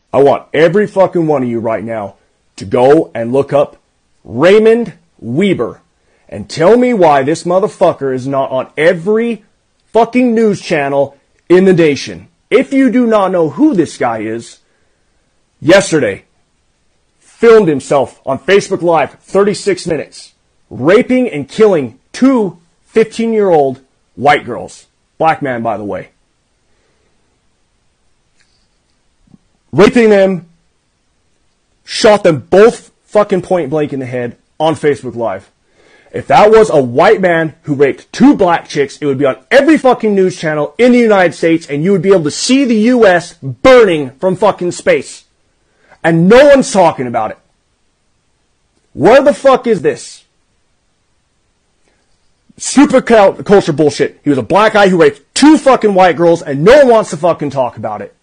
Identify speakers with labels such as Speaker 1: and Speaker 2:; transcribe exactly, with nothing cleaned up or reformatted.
Speaker 1: I want every fucking one of you right now to go and look up Raymond Weber and tell me why this motherfucker is not on every fucking news channel in the nation. If you do not know who this guy is, yesterday filmed himself on Facebook Live, thirty-six minutes, raping and killing two fifteen-year-old white girls. Black man, by the way. Raping them, shot them both fucking point blank in the head on Facebook Live. If that was a white man who raped two black chicks, it would be on every fucking news channel in the United States, and you would be able to see the U S burning from fucking space. And no one's talking about it. Where the fuck is this? Super culture bullshit. He was a black guy who raped two fucking white girls, and no one wants to fucking talk about it.